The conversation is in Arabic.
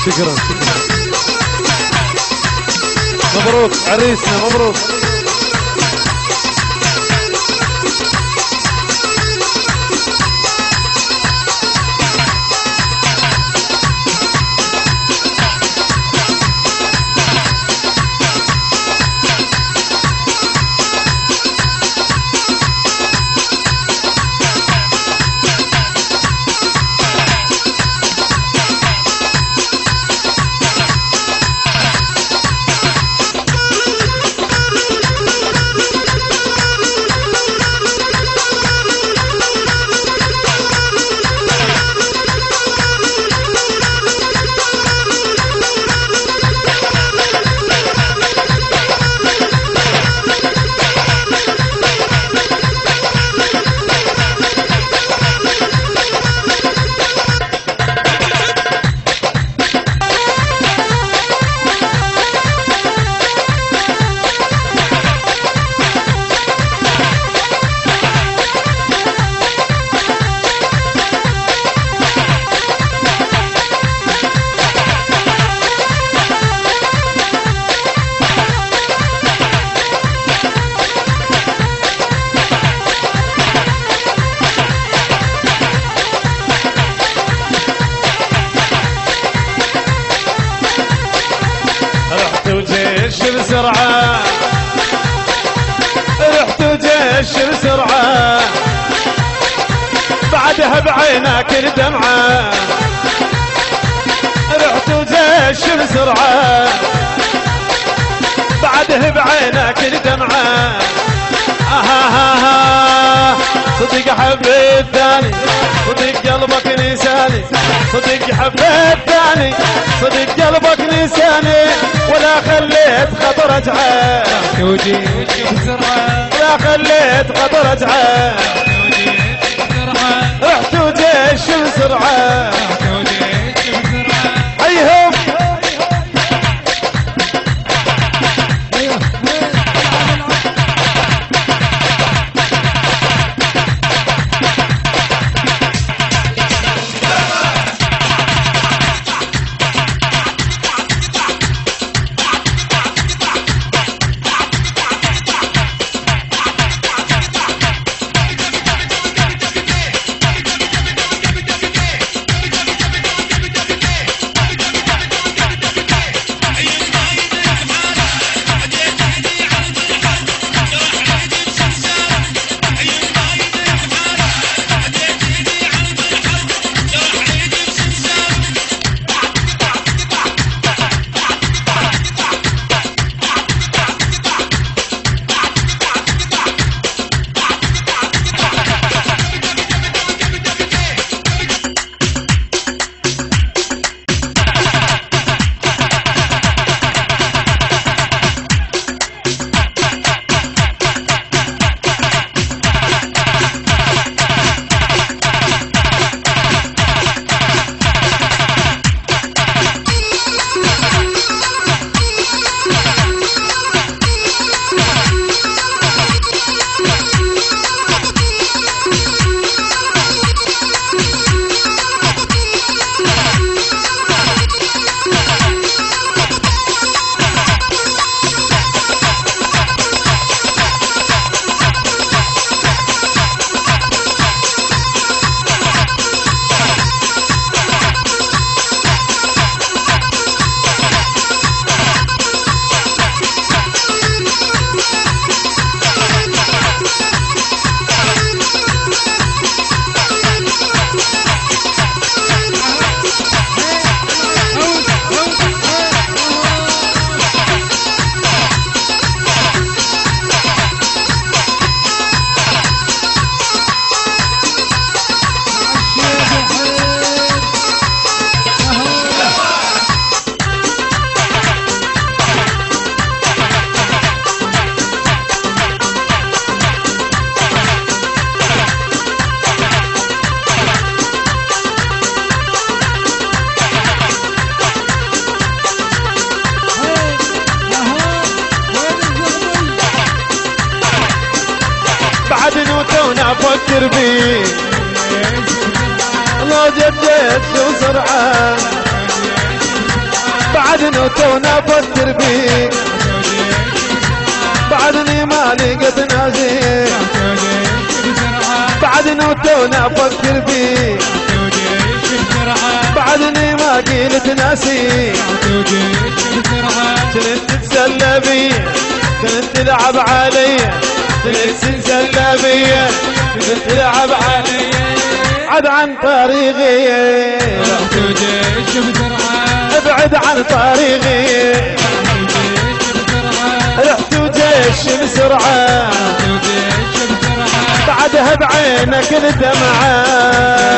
شكرا شكرا. مبروك عريسنا مبروك. بسرعة رحت وجيش بسرعة بعدها بعينك الدمعة رحت وجيش بسرعة بعدها بعينك الدمعة صدق حبيت ثاني صدق قلبك نساني صدق حبيت ثاني صدق قلبك نساني ولا خليت خطر اجعل ولا خليت خطر اجعل رحت وجيش بسرعة هيهم افكر بيه لو جديت شو سرعه بعد نوتونا فكر بيك بعدني ما لقيت ناسي بعد نوتونا فكر بيك بعدني ما قلت ناسي كنت تتسلى بي كنت تلعب علي كنت تتسلى بي كنت تلعب علي ابعد عن طريقي ابعد عن طريقي رحت وجيش بسرعة بعدها بعينك الدمعة